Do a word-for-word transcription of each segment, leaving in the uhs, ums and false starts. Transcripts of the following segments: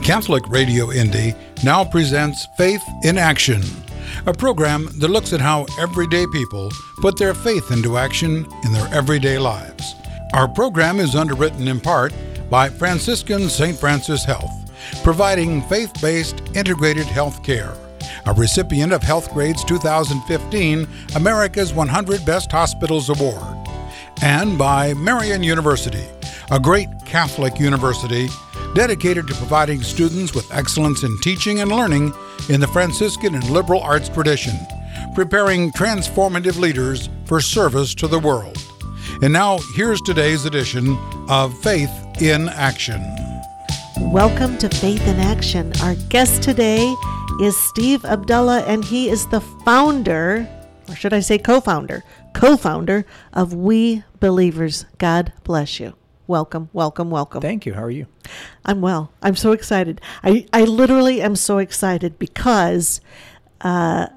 Catholic Radio Indy now presents Faith in Action, a program that looks at how everyday people put their faith into action in their everyday lives. Our program is underwritten in part by Franciscan Saint Francis Health, providing faith-based integrated health care. A recipient of HealthGrade's two thousand fifteen America's one hundred Best Hospitals Award. And by Marian University, a great Catholic university dedicated to providing students with excellence in teaching and learning in the Franciscan and liberal arts tradition, preparing transformative leaders for service to the world. And now, here's today's edition of Faith in Action. Welcome to Faith in Action. Our guest today is Steve Abdullah, and he is the founder, or should I say co-founder, co-founder of We Believers. God bless you. Welcome, welcome, welcome. Thank you. How are you? I'm well. I'm so excited. I, I literally am so excited because uh,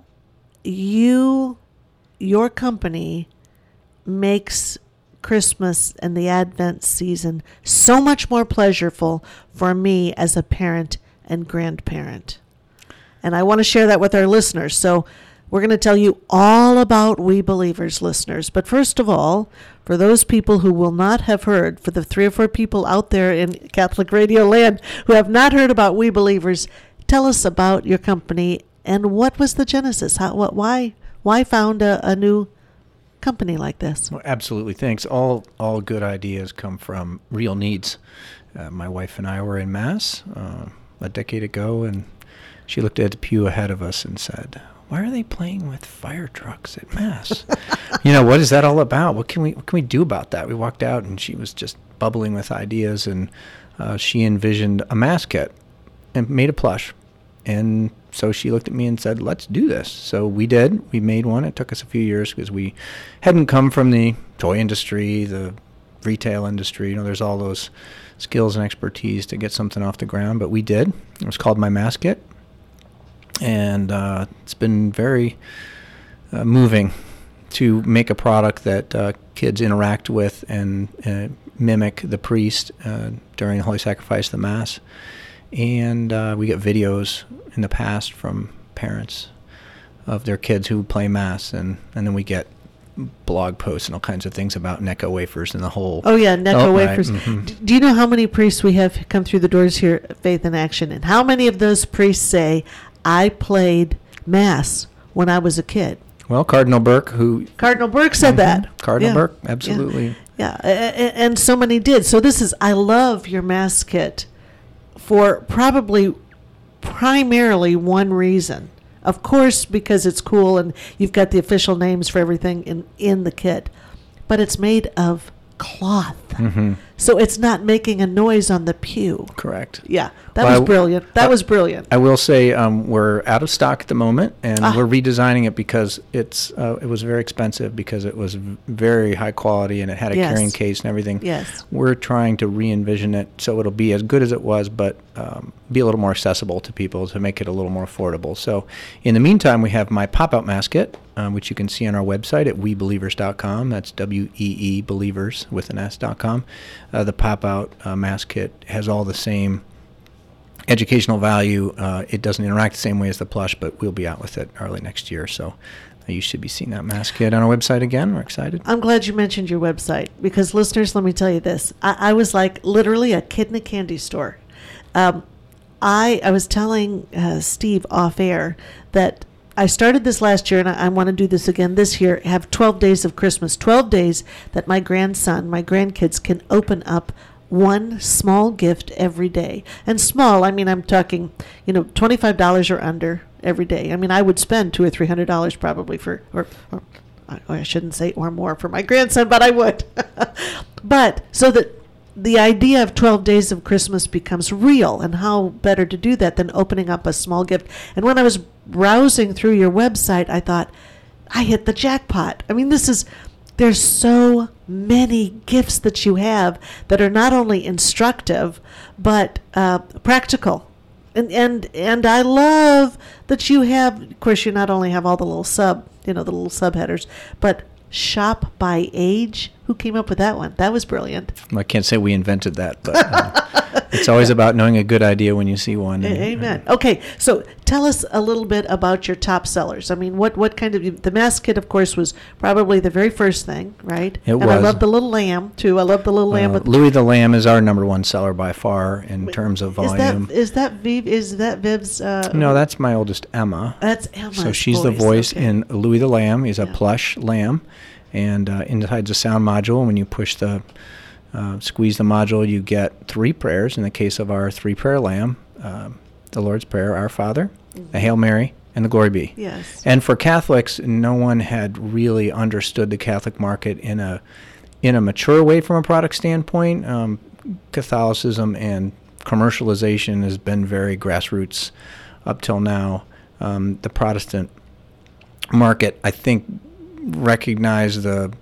you, your company makes Christmas and the Advent season so much more pleasurable for me as a parent and grandparent. And I want to share that with our listeners. So we're going to tell you all about We Believers, listeners. But first of all, for those people who will not have heard, for the three or four people out there in Catholic Radio land who have not heard about We Believers, tell us about your company and what was the genesis? How, what, why, why found a, a new company like this? Well, absolutely. Thanks. All all good ideas come from real needs. Uh, my wife and I were in Mass uh, a decade ago, and she looked at the pew ahead of us and said, "Why are they playing with fire trucks at Mass? You know, what is that all about? What can we what can we do about that?" We walked out, and she was just bubbling with ideas, and uh, she envisioned a Mass kit and made a plush. And so she looked at me and said, "Let's do this." So we did. We made one. It took us a few years because we hadn't come from the toy industry, the retail industry. You know, there's all those skills and expertise to get something off the ground, but we did. It was called My Mass Kit. And uh, it's been very uh, moving to make a product that uh, kids interact with and uh, mimic the priest uh, during the Holy Sacrifice of the Mass. And uh, we get videos in the past from parents of their kids who play Mass, and, and then we get blog posts and all kinds of things about Necco wafers and the whole... Oh, yeah, Necco oh, wafers. Right. Mm-hmm. D- do you know how many priests we have come through the doors here at Faith in Action? And how many of those priests say, "I played Mass when I was a kid"? Well, Cardinal Burke, who... Cardinal Burke said mm-hmm. that. Cardinal yeah. Burke, absolutely. Yeah, yeah. A- and so many did. So this is, I love your Mass kit for probably primarily one reason. Of course, because it's cool and you've got the official names for everything in, in the kit. But it's made of cloth. Mm-hmm. So it's not making a noise on the pew. Correct. Yeah, that well, was brilliant. That I, was brilliant. I will say um, we're out of stock at the moment, and ah. we're redesigning it because it's uh, it was very expensive because it was v- very high quality and it had a yes. carrying case and everything. Yes. We're trying to re-envision it so it'll be as good as it was, but um, be a little more accessible to people to make it a little more affordable. So in the meantime, we have my pop-out mass kit, um, which you can see on our website at we believers dot com. That's W E E Believers with an S dot com. Uh, the pop-out uh, mass kit has all the same educational value. Uh, it doesn't interact the same way as the plush, but we'll be out with it early next year. So uh, you should be seeing that mass kit on our website again. We're excited. I'm glad you mentioned your website because, listeners, let me tell you this. I, I was like literally a kid in a candy store. Um, I, I was telling uh, Steve off air that I started this last year, and I, I want to do this again this year, have twelve days of Christmas, twelve days that my grandson, my grandkids can open up one small gift every day. And small, I mean, I'm talking, you know, twenty-five dollars or under every day. I mean, I would spend two or three hundred dollars probably for, or, or I shouldn't say or more for my grandson, but I would. But so that the idea of twelve days of Christmas becomes real, and how better to do that than opening up a small gift. And when I was browsing through your website, I thought, I hit the jackpot. I mean, this is, there's so many gifts that you have that are not only instructive, but uh, practical. And, and and I love that you have, of course, you not only have all the little sub, you know, the little subheaders, but shop by age. Who came up with that one? That was brilliant. I can't say we invented that, but uh, It's always about knowing a good idea when you see one. A- Amen. Okay, so tell us a little bit about your top sellers. I mean, what, what kind of, the Mass Kit, of course, was probably the very first thing, right? It and was. I love the little lamb, too. I love the little lamb. Uh, with Louis the Lamb is our number one seller by far in terms of volume. Is that, is that Viv, is that Viv's? Uh, No, that's my oldest, Emma. That's Emma's So she's the voice, voice okay. in Louis the Lamb. He's a Yeah. plush lamb, and uh, inside's a sound module. And when you push the, uh, squeeze the module, you get three prayers. In the case of our three-prayer lamb, um, the Lord's Prayer, Our Father, Mhm. the Hail Mary, and the Glory Be. Yes. And for Catholics, no one had really understood the Catholic market in a in a mature way from a product standpoint. Um, Catholicism and commercialization has been very grassroots up till now. Um, the Protestant market, I think, recognized the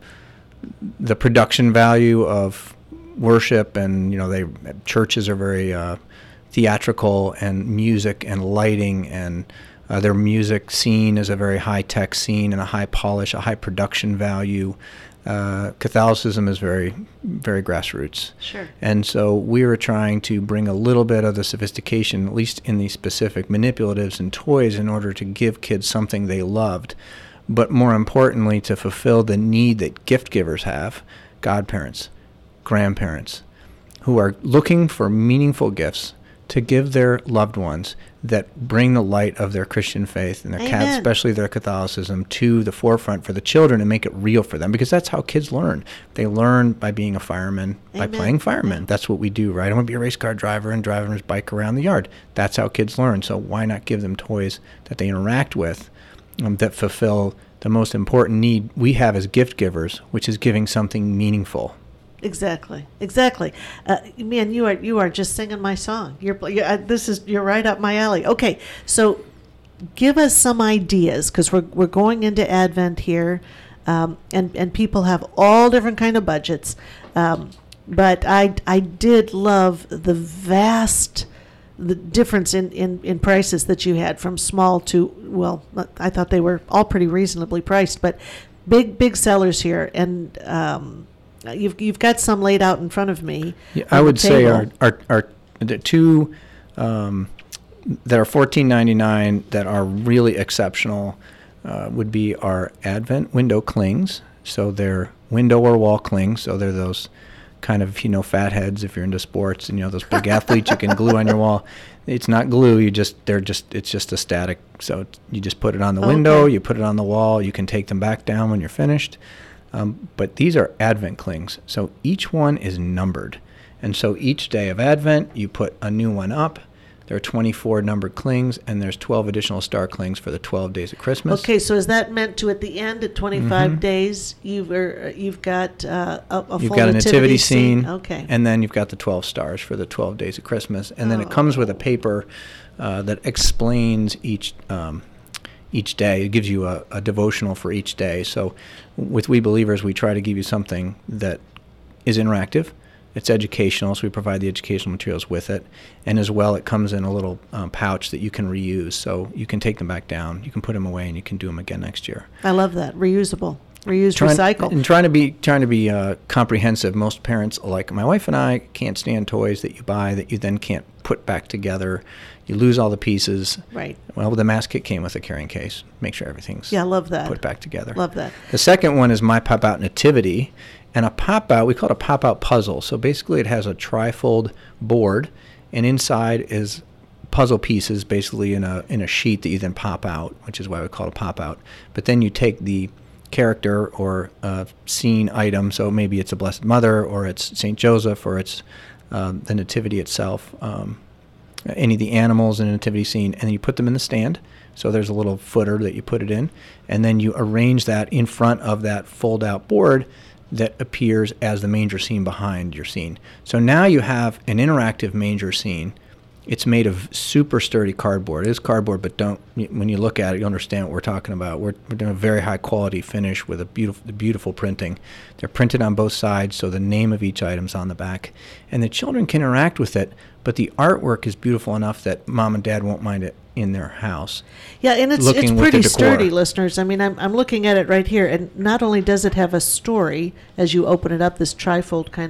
the production value of worship, and you know, they churches are very uh, theatrical, and music and lighting, and uh, their music scene is a very high-tech scene and a high polish, a high production value. Uh, Catholicism is very, very grassroots. Sure. And so we were trying to bring a little bit of the sophistication, at least in these specific manipulatives and toys, in order to give kids something they loved, but more importantly, to fulfill the need that gift givers have, godparents, grandparents, who are looking for meaningful gifts to give their loved ones that bring the light of their Christian faith and their cat, Amen. especially their Catholicism, to the forefront for the children and make it real for them, because that's how kids learn. They learn by being a fireman, by Amen. playing fireman. Yeah. That's what we do, right? I want to be a race car driver and driving his bike around the yard. That's how kids learn. So why not give them toys that they interact with, um, that fulfill the most important need we have as gift givers, which is giving something meaningful. Exactly, exactly. Uh, man, you are you are just singing my song. You're, you're uh, this is you're right up my alley. Okay, so give us some ideas, because we're we're going into Advent here, um, and and people have all different kind of budgets. Um, but I I did love the vast the difference in, in, in prices that you had from small to, well, I thought they were all pretty reasonably priced, but big big sellers here, and um, You've you've got some laid out in front of me. Yeah, I on the would say table. our, our our the two um, that are fourteen ninety-nine that are really exceptional uh, would be our Advent window clings. So they're window or wall clings. So they're those kind of, you know, fatheads if you're into sports, and you know, those big athletes you can glue on your wall. It's not glue. You just they're just it's just a static. So it's, you just put it on the window. Okay. You put it on the wall. You can take them back down when you're finished. Um, but these are Advent clings, so each one is numbered. And so each day of Advent, you put a new one up. There are twenty-four numbered clings, and there's twelve additional star clings for the twelve days of Christmas. Okay, so is that meant to, at the end, at twenty-five Mhm. days, you've, er, you've got uh, a, a You've full got a nativity scene? scene, Okay. and then you've got the twelve stars for the twelve days of Christmas. And then it Oh. comes with a paper uh, that explains each um, each day. It gives you a, a devotional for each day. So with We Believers, we try to give you something that is interactive. It's educational, so we provide the educational materials with it. And as well, it comes in a little um, pouch that you can reuse. So you can take them back down, you can put them away, and you can do them again next year. I love that. Reusable. Reuse, Trying- recycle. And trying to be trying to be uh, comprehensive. Most parents, like my wife and I, can't stand toys that you buy that you then can't put back together. You lose all the pieces. Right. Well, the Mass Kit came with a carrying case. Make sure everything's Yeah, I love that. put back together. Love that. The second one is My Pop Out Nativity. And a pop out, we call it a pop out puzzle. So basically it has a trifold board, and inside is puzzle pieces basically in a in a sheet that you then pop out, which is why we call it a pop out. But then you take the character or uh, scene item, so maybe it's a Blessed Mother, or it's Saint Joseph, or it's um, the Nativity itself, um, any of the animals in a nativity scene, and then you put them in the stand. So there's a little footer that you put it in, and then you arrange that in front of that fold-out board that appears as the manger scene behind your scene. So now you have an interactive manger scene. It's made of super sturdy cardboard. It is cardboard, but don't when you look at it, you understand what we're talking about. We're, we're doing a very high quality finish with a beautiful, beautiful printing. They're printed on both sides, so the name of each item's on the back, and the children can interact with it. But the artwork is beautiful enough that mom and dad won't mind it in their house. Yeah, and it's it's looking with pretty the decor. sturdy, listeners. I mean, I'm I'm looking at it right here, and not only does it have a story as you open it up, this trifold kind of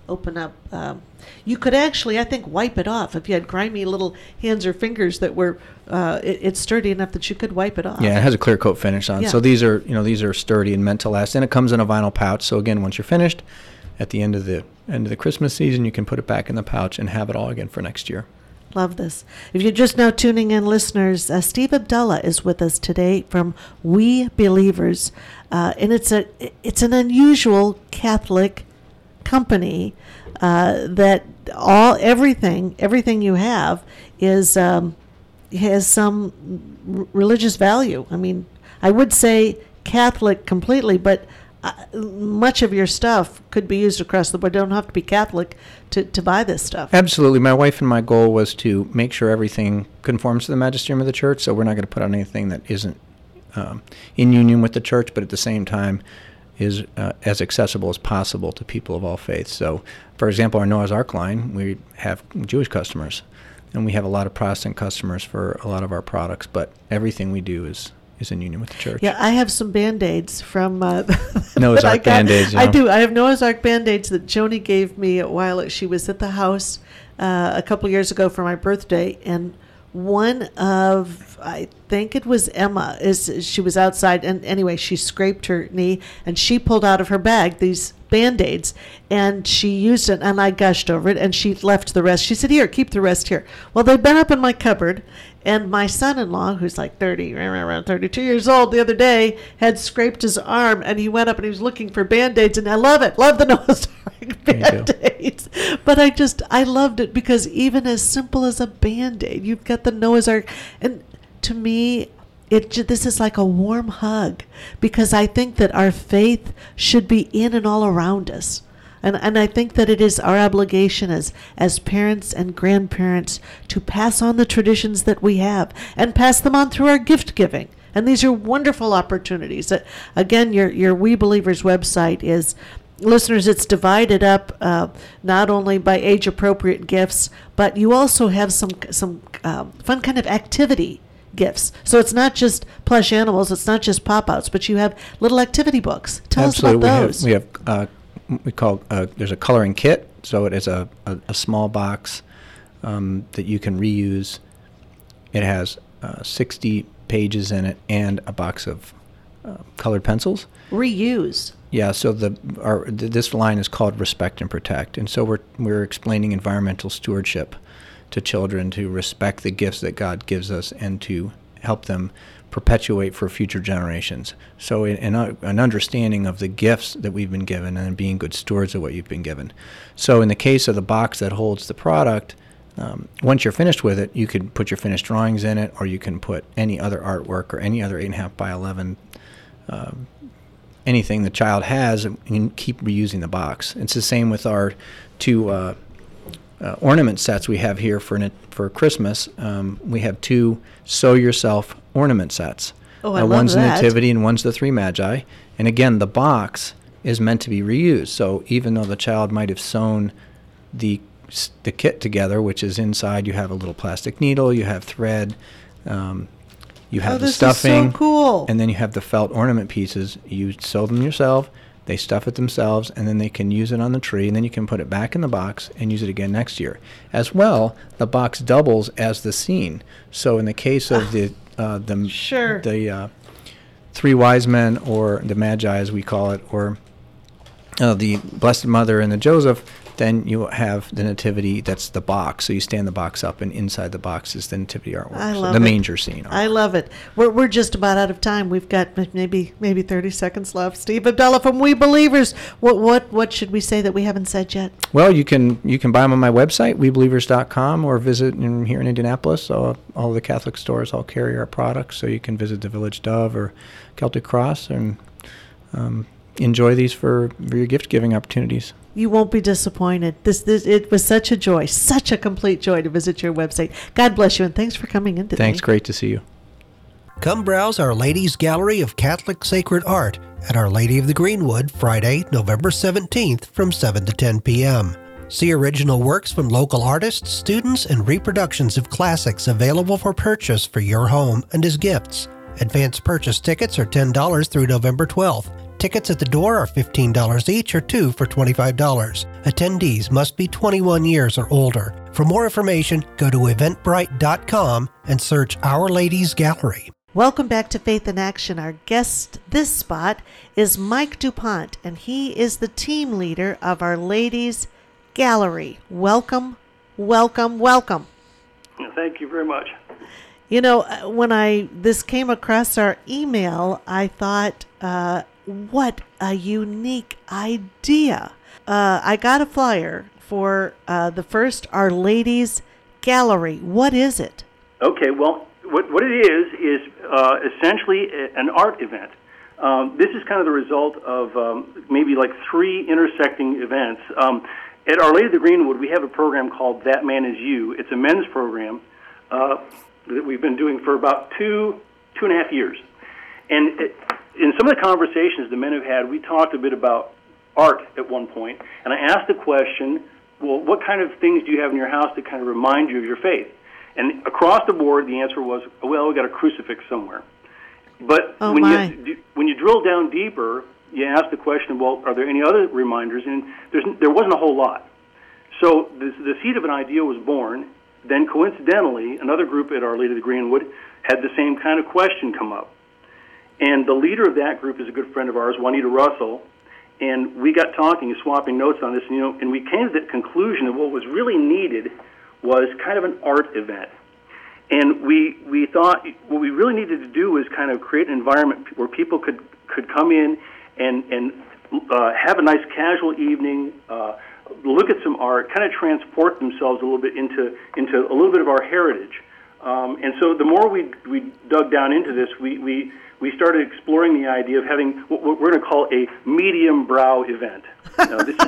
open up. Um, you could actually, I think, wipe it off if you had grimy little hands or fingers that were. Uh, it, it's sturdy enough that you could wipe it off. Yeah, it has a clear coat finish on. Yeah. So these are, you know, these are sturdy and meant to last. And it comes in a vinyl pouch. So again, once you're finished, at the end of the end of the Christmas season, you can put it back in the pouch and have it all again for next year. Love this. If you're just now tuning in, listeners, uh, Steve Abdullah is with us today from We Believers, uh, and it's a it's an unusual Catholic company uh, that all everything everything you have is um, has some r- religious value. I mean, I would say Catholic completely, but uh, much of your stuff could be used across the board. You don't have to be Catholic to, to buy this stuff. Absolutely. My wife and my goal was to make sure everything conforms to the magisterium of the church, so we're not going to put on anything that isn't um, in union with the church, but at the same time is uh, as accessible as possible to people of all faiths. So, for example, our Noah's Ark line, we have Jewish customers, and we have a lot of Protestant customers for a lot of our products, but everything we do is is in union with the church. Yeah, I have some Band-Aids from uh, Noah's Ark Band-Aids. You know? I do. I have Noah's Ark Band-Aids that Joni gave me while she was at the house uh, a couple years ago for my birthday, and one of, I think it was Emma, is she was outside, and anyway, she scraped her knee, and she pulled out of her bag these Band-Aids, and she used it, and I gushed over it, and she left the rest. She said, here, keep the rest here. Well, they've been up in my cupboard, and my son-in-law, who's like thirty, around thirty-two years old, the other day had scraped his arm, and he went up and he was looking for Band-Aids, and I love it. Love the Noah's Ark Band-Aids. But I just, I loved it because even as simple as a Band-Aid, you've got the Noah's Ark. And to me, it this is like a warm hug because I think that our faith should be in and all around us. And and I think that it is our obligation as, as parents and grandparents to pass on the traditions that we have and pass them on through our gift giving. And these are wonderful opportunities. Uh, again, your, your We Believers website is, listeners, it's divided up uh, not only by age-appropriate gifts, but you also have some, some uh, fun kind of activity gifts. So it's not just plush animals, it's not just pop-outs, but you have little activity books. Tell Absolutely. us about those. We have, we have uh, we call uh, there's a coloring kit, so it is a, a, a small box um, that you can reuse. It has uh, sixty pages in it and a box of uh, colored pencils. Reuse. Yeah, so the our th- this line is called Respect and Protect, and so we're we're explaining environmental stewardship to children, to respect the gifts that God gives us and to help them perpetuate for future generations. So in, in a, an understanding of the gifts that we've been given and being good stewards of what you've been given. So in the case of the box that holds the product, um, once you're finished with it, you can put your finished drawings in it, or you can put any other artwork or any other eight and a half by eleven, uh, anything the child has, and you can keep reusing the box. It's the same with our two uh, uh, ornament sets we have here for for Christmas. Um, we have two Sew Yourself ornament sets. Oh, I uh, love one's that. the Nativity and one's the Three Magi. And again, the box is meant to be reused. So even though the child might have sewn the the kit together, which is inside, you have a little plastic needle, you have thread, um, you have oh, the this stuffing, is so cool. and then you have the felt ornament pieces. You sew them yourself, they stuff it themselves, and then they can use it on the tree, and then you can put it back in the box and use it again next year. As well, the box doubles as the scene. So in the case of the uh, the Sure. the uh, three wise men, or the Magi as we call it, or uh, the Blessed Mother and the Joseph, then you have the Nativity, that's the box. So you stand the box up, and inside the box is the Nativity artwork. I so love the it. manger scene. I love it. We're we're just about out of time. We've got maybe maybe thirty seconds left. Steve Abdullah from We Believers. What what what should we say that we haven't said yet? Well, you can you can buy them on my website, we believers dot com, or visit in, here in Indianapolis. So all the Catholic stores all carry our products. So you can visit the Village Dove or Celtic Cross and um, enjoy these for, for your gift giving opportunities. You won't be disappointed. This, this it was such a joy, such a complete joy to visit your website. God bless you, and thanks for coming in today. Thanks. Great to see you. Come browse Our Lady's Gallery of Catholic Sacred Art at Our Lady of the Greenwood, Friday, November seventeenth from seven to ten p.m. See original works from local artists, students, and reproductions of classics available for purchase for your home and as gifts. Advance purchase tickets are ten dollars through November twelfth. Tickets at the door are fifteen dollars each or two for twenty-five dollars. Attendees must be twenty-one years or older. For more information, go to eventbrite dot com and search Our Ladies Gallery. Welcome back to Faith in Action. Our guest this spot is Mike DuPont, and he is the team leader of Our Ladies Gallery. Welcome, welcome, welcome. Thank you very much. You know, when I this came across our email, I thought, uh, what a unique idea. Uh, I got a flyer for uh, the first Our Ladies Gallery. What is it? Okay, well, what, what it is is uh, essentially a, an art event. Um, this is kind of the result of um, maybe like three intersecting events. Um, at Our Lady of the Greenwood, we have a program called That Man Is You. It's a men's program uh, that we've been doing for about two, two and a half years. And it, in some of the conversations the men have had, we talked a bit about art at one point, and I asked the question, well, what kind of things do you have in your house that kind of remind you of your faith? And across the board, the answer was, well, we got a crucifix somewhere. But oh when my. you when you drill down deeper, you ask the question, well, are there any other reminders? And there's, there wasn't a whole lot. So the, the seed of an idea was born. Then coincidentally, another group at Our Lady of the Greenwood had the same kind of question come up. And the leader of that group is a good friend of ours, Juanita Russell, and we got talking, swapping notes on this, and, you know, and we came to the conclusion that what was really needed was kind of an art event. And we we thought what we really needed to do was kind of create an environment where people could, could come in and, and uh, have a nice casual evening, uh, look at some art, kind of transport themselves a little bit into into a little bit of our heritage. Um, and so the more we we dug down into this, we, we, we started exploring the idea of having what we're going to call a medium brow event. Now, this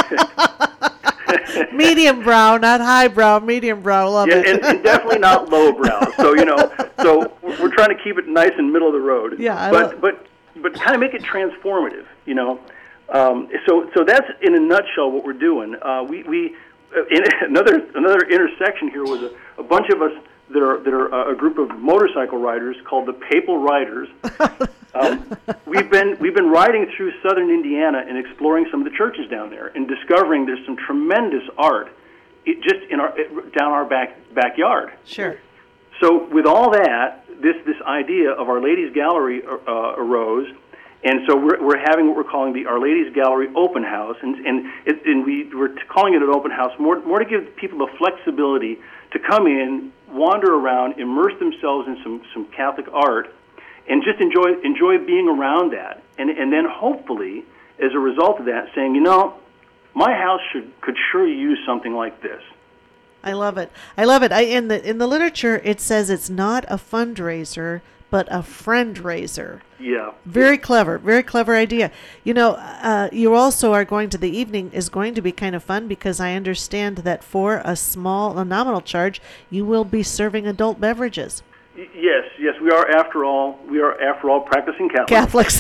is medium brow, not high brow, medium brow. Love yeah, it. and, and definitely not low brow. So, you know, so we're trying to keep it nice and middle of the road. Yeah, I but love- but but kind of make it transformative, you know. Um, so so that's in a nutshell what we're doing. Uh, we we uh, in another another intersection here was a, a bunch of us that are that are uh, a group of motorcycle riders called the Papal Riders. um, we've been we've been riding through southern Indiana and exploring some of the churches down there and discovering there's some tremendous art it, just in our it, down our back backyard. Sure. So with all that, this this idea of Our Ladies Gallery uh, arose. And so we're we're having what we're calling the Our Ladies Gallery Open House, and and, it, and we we're calling it an open house more more to give people the flexibility to come in, wander around, immerse themselves in some, some Catholic art, and just enjoy enjoy being around that, and and then hopefully as a result of that, saying, you know, my house should could sure use something like this. I love it. I love it. I in the in the literature it says it's not a fundraiser, but a friend raiser. Yeah. Very clever. Very clever idea. You know, uh, you also are going to, the evening is going to be kind of fun because I understand that for a small, a nominal charge, you will be serving adult beverages. Y- yes, yes, we are after all, we are after all practicing Catholics.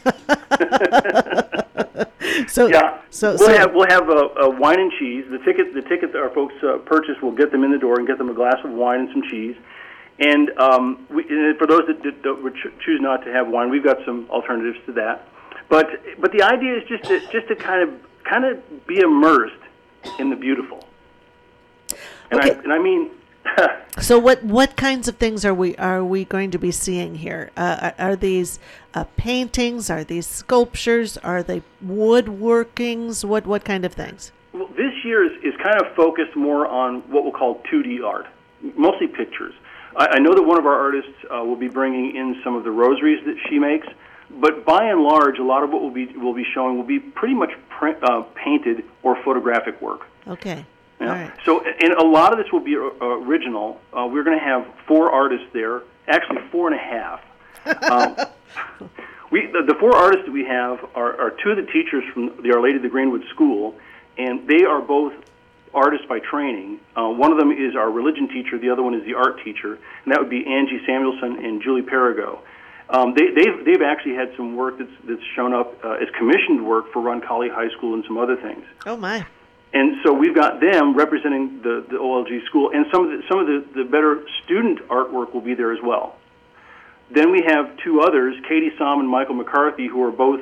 Catholics. so, yeah, so, we'll so, have we'll have a, a wine and cheese. The ticket the ticket that our folks uh, purchase will get them in the door and get them a glass of wine and some cheese. And, um, we, and for those that, that, that would ch- choose not to have wine, we've got some alternatives to that. But but the idea is just to just to kind of kind of be immersed in the beautiful. And okay. I and I mean. So what what kinds of things are we are we going to be seeing here? Uh, are, are these uh, paintings? Are these sculptures? Are they woodworkings? What what kind of things? Well, this year is, is kind of focused more on what we'll call two D art, mostly pictures. I, I know that one of our artists uh, will be bringing in some of the rosaries that she makes, but by and large, a lot of what we'll be we'll be showing will be pretty much print, uh, painted or photographic work. Okay. Yeah. All right. So, and a lot of this will be uh, original. Uh, we're going to have four artists there, actually four and a half. Um, we the, the four artists that we have are, are two of the teachers from the Our Lady of the Greenwood School, and they are both artists by training. Uh, one of them is our religion teacher, the other one is the art teacher, and that would be Angie Samuelson and Julie Perigo. Um, they, they've they've actually had some work that's that's shown up uh, as commissioned work for Roncalli High School and some other things. Oh my. And so we've got them representing the, the O L G school, and some of the, some of the, the better student artwork will be there as well. Then we have two others, Katie Somm and Michael McCarthy, who are both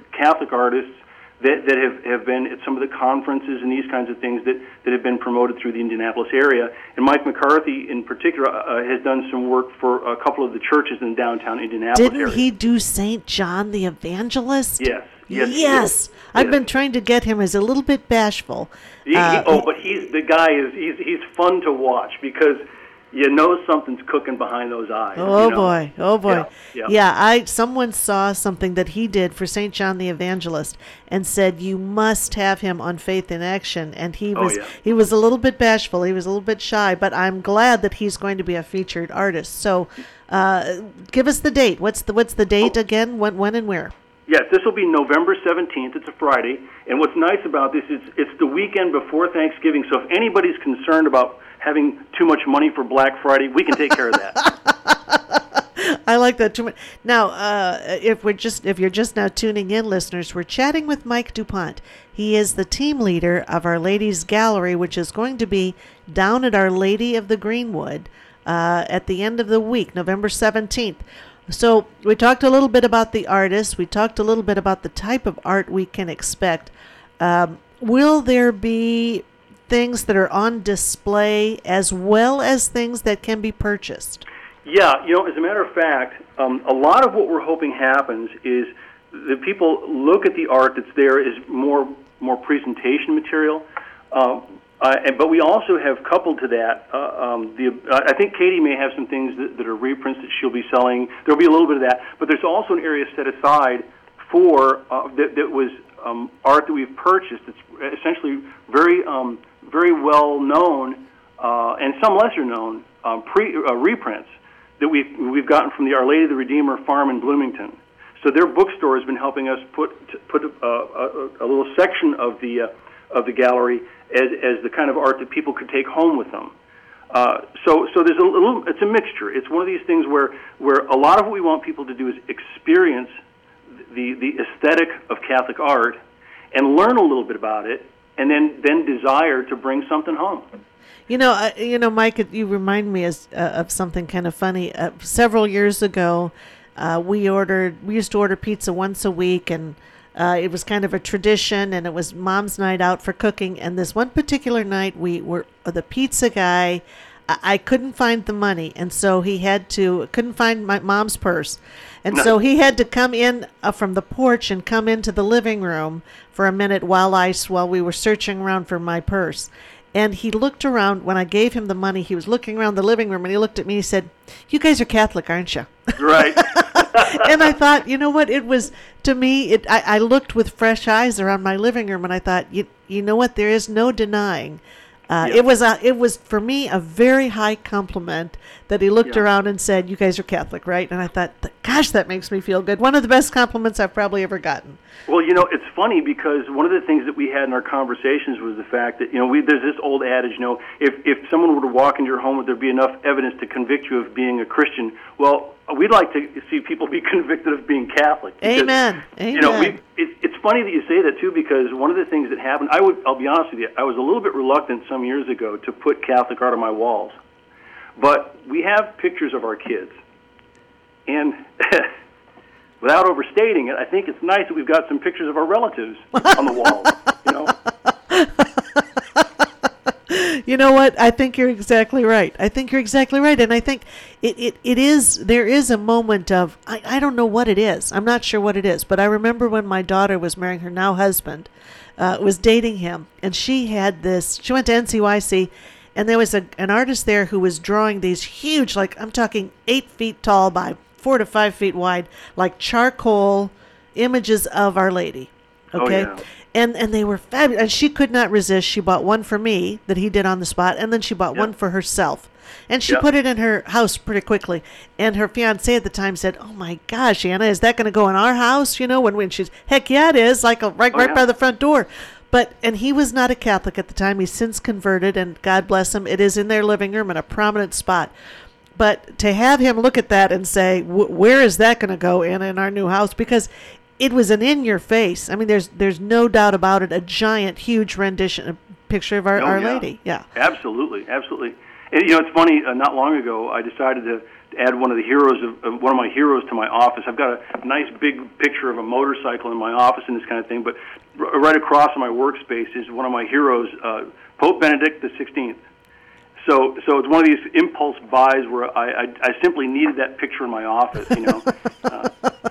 Catholic artists that, that have, have been at some of the conferences and these kinds of things that, that have been promoted through the Indianapolis area. And Mike McCarthy, in particular, uh, has done some work for a couple of the churches in downtown Indianapolis Didn't area. he do Saint John the Evangelist? Yes. Yes. Yes. I've yes. been trying to get him. He's a little bit bashful. He, Uh, he, oh, but he's the guy is he's he's fun to watch because you know something's cooking behind those eyes. Oh you know? boy, oh boy, Yeah, yeah. yeah. I someone saw something that he did for Saint John the Evangelist and said you must have him on Faith in Action, and he Oh, was yeah. he was a little bit bashful. He was a little bit shy, but I'm glad that he's going to be a featured artist. So, uh, give us the date. What's the what's the date Oh. again? When when and where? Yes, this will be November seventeenth. It's a Friday. And what's nice about this is it's the weekend before Thanksgiving. So if anybody's concerned about having too much money for Black Friday, we can take care of that. I like that too much. Now, uh, if we're just if you're just now tuning in, listeners, we're chatting with Mike DuPont. He is the team leader of Our Lady's Gallery, which is going to be down at Our Lady of the Greenwood uh, at the end of the week, November seventeenth. So we talked a little bit about the artists. We talked a little bit about the type of art we can expect. Um, will there be things that are on display as well as things that can be purchased? Yeah, you know, as a matter of fact, um, a lot of what we're hoping happens is that people look at the art that's there as more more presentation material. Um, uh, and, but we also have coupled to that, uh, um, the uh, I think Katie may have some things that, that are reprints that she'll be selling. There'll be a little bit of that, but there's also an area set aside for uh, that, that was um, art that we've purchased. It's essentially very um, very well known uh, and some lesser known um, pre uh, reprints that we've we've gotten from the Our Lady of the Redeemer farm in Bloomington. So their bookstore has been helping us put put uh, a, a little section of the uh, of the gallery as as the kind of art that people could take home with them. Uh, so so there's a little. It's a mixture. It's one of these things where where a lot of what we want people to do is experience the the aesthetic of Catholic art and learn a little bit about it, and then then desire to bring something home. You know, uh, you know, Mike, you remind me as, uh, of something kind of funny. Uh, several years ago, uh, we ordered. We used to order pizza once a week, and uh, it was kind of a tradition. And it was Mom's night out for cooking. And this one particular night, we were uh, the pizza guy. I, I couldn't find the money, and so he had to couldn't find my mom's purse, and so he had to come in uh, from the porch and come into the living room for a minute while I while we were searching around for my purse. And he looked around. When I gave him the money, he was looking around the living room, and he looked at me and he said, "You guys are Catholic, aren't you?" Right. And I thought, you know what? It was, to me, it. I, I looked with fresh eyes around my living room, and I thought, you, you know what? There is no denying. Uh, Yeah. It was a, it was for me a very high compliment that he looked Yeah. around and said, "You guys are Catholic, right?" And I thought, gosh, that makes me feel good. One of the best compliments I've probably ever gotten. Well, you know, it's funny because one of the things that we had in our conversations was the fact that, you know, we, there's this old adage, you know, if, if someone were to walk into your home, would there be enough evidence to convict you of being a Christian? Well, we'd like to see people be convicted of being Catholic. Because, Amen. You know, we, Amen. it, it's funny that you say that, too, because one of the things that happened, I would, I'll be honest with you, I was a little bit reluctant some years ago to put Catholic art on my walls. But we have pictures of our kids. And without overstating it, I think it's nice that we've got some pictures of our relatives on the wall. You know? You know what? I think you're exactly right. I think you're exactly right. And I think it, it, it is, there is a moment of, I, I don't know what it is. I'm not sure what it is. But I remember when my daughter was marrying her now husband, uh, was dating him. And she had this, she went to N C Y C, and there was a, an artist there who was drawing these huge, like I'm talking eight feet tall by four to five feet wide, like charcoal images of Our Lady. Okay. Oh, yeah. And and they were fabulous. And she could not resist. She bought one for me that he did on the spot, and then she bought Yeah. one for herself. And she Yeah. put it in her house pretty quickly. And her fiance at the time said, "Oh my gosh, Anna, is that going to go in our house?" You know, when when she's, heck yeah, it is, like a, right Oh, right yeah. by the front door. But and he was not a Catholic at the time. He's since converted, and God bless him. It is in their living room in a prominent spot. But to have him look at that and say, "Where is that going to go in in our new house?" Because it was an in-your-face. I mean, there's there's no doubt about it. A giant, huge rendition, a picture of Our, Oh, Our yeah. Lady. Yeah. Absolutely, absolutely. And, you know, it's funny. Uh, not long ago, I decided to add one of the heroes of, of one of my heroes to my office. I've got a nice big picture of a motorcycle in my office and this kind of thing. But r- right across in my workspace is one of my heroes, uh, Pope Benedict the sixteenth. So, so it's one of these impulse buys where I, I, I simply needed that picture in my office. You know. Uh,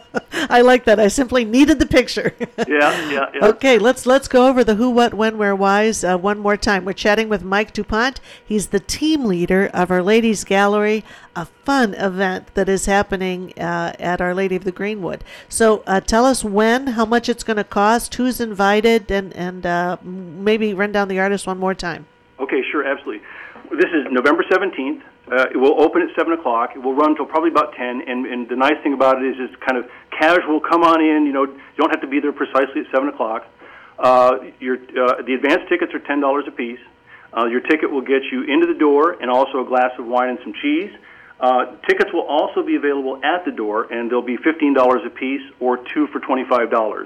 I like that. I simply needed the picture. yeah, yeah, yeah. Okay, let's let's go over the who, what, when, where, whys uh, one more time. We're chatting with Mike DuPont. He's the team leader of Our Lady's Gallery, a fun event that is happening uh, at Our Lady of the Greenwood. So uh, tell us when, how much it's going to cost, who's invited, and, and uh, maybe run down the artist one more time. Okay, sure, absolutely. This is November seventeenth. Uh, it will open at seven o'clock. It will run until probably about ten. And, and the nice thing about it is it's kind of casual. Come on in. You know, you don't have to be there precisely at seven o'clock. Uh, your, uh, the advance tickets are ten dollars a piece. Uh, your ticket will get you into the door and also a glass of wine and some cheese. Uh, tickets will also be available at the door, and they'll be fifteen dollars a piece or two for twenty-five dollars.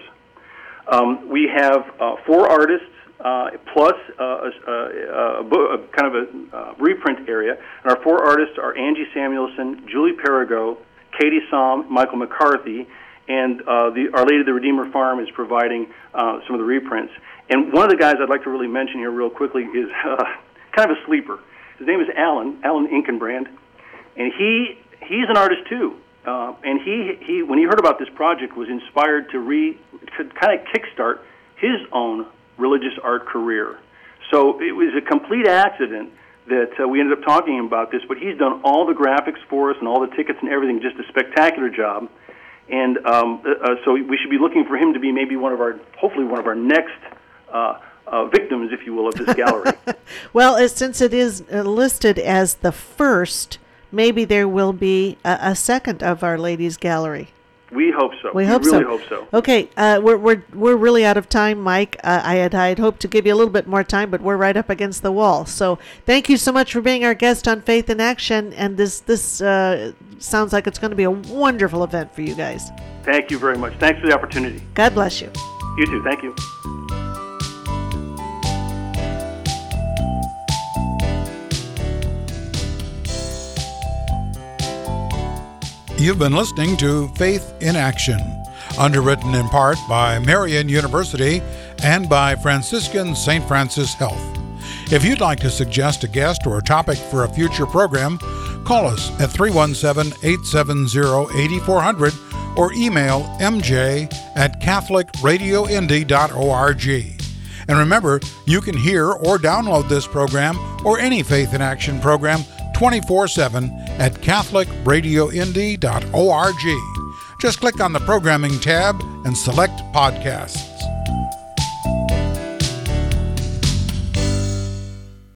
Um, we have uh, four artists. Uh, plus uh, a, a, a, a kind of a uh, reprint area. And our four artists are Angie Samuelson, Julie Perigo, Katie Somm, Michael McCarthy, and uh, the Our Lady of the Redeemer Farm is providing uh, some of the reprints. And one of the guys I'd like to really mention here real quickly is uh, kind of a sleeper. His name is Alan, Alan Inkenbrand, and he he's an artist too. Uh, and he, he, when he heard about this project, was inspired to re to kind of kickstart his own religious art career. So it was a complete accident that uh, we ended up talking about this, but he's done all the graphics for us and all the tickets and everything, just a spectacular job. And um, uh, so we should be looking for him to be maybe one of our, hopefully one of our next uh, uh, victims, if you will, of this gallery. Well, uh, since it is uh, listed as the first, maybe there will be a, a second of Our Lady's Gallery. We hope so. We hope we really so. hope so. Okay, uh, we're we're we're really out of time, Mike. Uh, I had I had hoped to give you a little bit more time, but we're right up against the wall. So thank you so much for being our guest on Faith in Action. And this this uh, sounds like it's going to be a wonderful event for you guys. Thank you very much. Thanks for the opportunity. God bless you. You too. Thank you. You've been listening to Faith in Action, underwritten in part by Marian University and by Franciscan Saint Francis Health. If you'd like to suggest a guest or a topic for a future program, call us at three one seven, eight seven zero, eight four zero zero or email m j at catholic radio indy dot org. And remember, you can hear or download this program or any Faith in Action program twenty-four seven at catholic radio indy dot org. Just click on the programming tab and select podcasts.